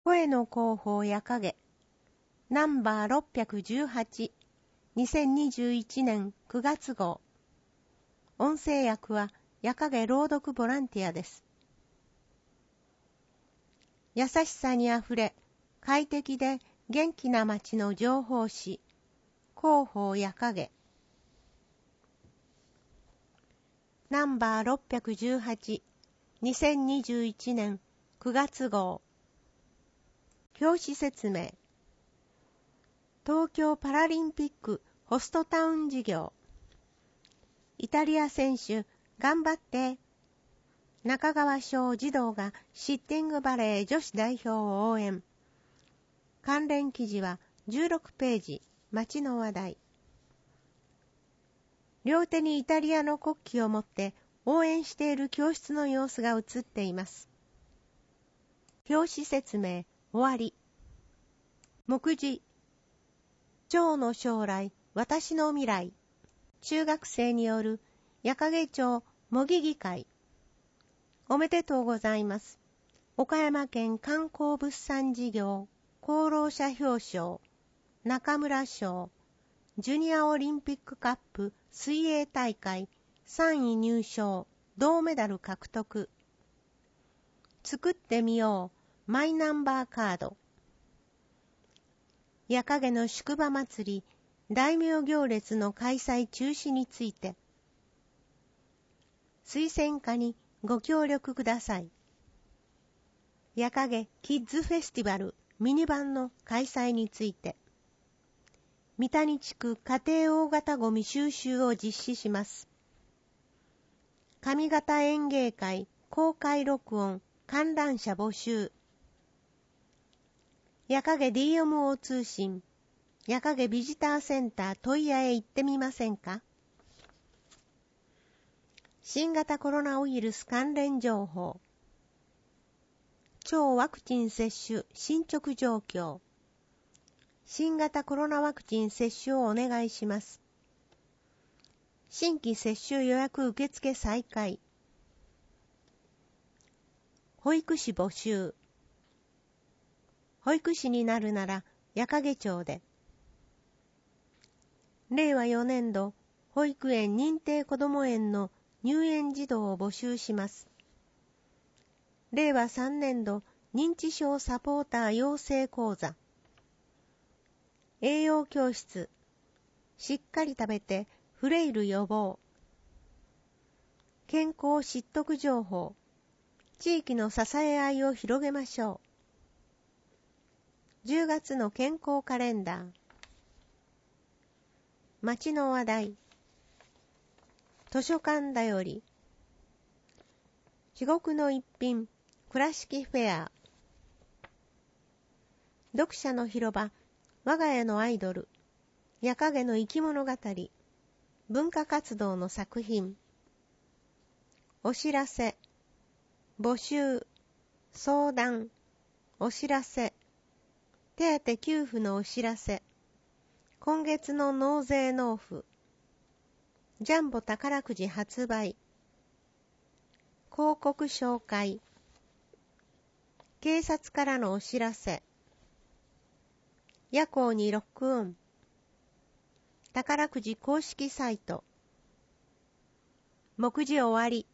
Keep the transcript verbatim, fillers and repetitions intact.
声の広報や影ナンバーろっぴゃくじゅうはち、にせんにじゅういちねんくがつ号。音声訳はや影朗読ボランティアです。優しさにあふれ、快適で元気な街の情報誌、広報や影。ナンバーろっぴゃくじゅうはち、にせんにじゅういちねんくがつ号。表紙説明。東京パラリンピックホストタウン事業。イタリア選手、頑張って。中川小児童がシッティングバレー女子代表を応援。関連記事はじゅうろくページ、街の話題。両手にイタリアの国旗を持って応援している教室の様子が映っています。表紙説明、終わり。目次。蝶の将来、私の未来。中学生による矢掛町模擬議会。おめでとうございます。岡山県観光物産事業功労者表彰中村賞ジュニアオリンピックカップ水泳大会さんい入賞銅メダル獲得。作ってみようマイナンバーカード。矢掛の宿場祭り大名行列の開催中止について推薦課にご協力ください。矢掛キッズフェスティバルミニバンの開催について三谷地区家庭大型ごみ収集を実施します。上方演芸会公開録音観覧者募集。矢掛 ディーエムオー 通信矢掛ビジターセンター問屋へ行ってみませんか。新型コロナウイルス関連情報。超ワクチン接種進捗状況。新型コロナワクチン接種をお願いします。新規接種予約受付再開。保育士募集。保育士になるなら矢掛町で。れいわよねん度保育園認定こども園の入園児童を募集します。れいわさんねん度認知症サポーター養成講座。栄養教室。しっかり食べてフレイル予防。健康知得情報。地域の支え合いを広げましょう。じゅうがつの健康カレンダー。街の話題。図書館だより。至極の一品倉敷フェア。読者の広場我が家のアイドル矢掛の生き物語文化活動の作品。お知らせ募集相談お知らせ手当給付のお知らせ今月の納税納付ジャンボ宝くじ発売広告紹介警察からのお知らせ夜行にロックオン宝くじ公式サイト目次終わり。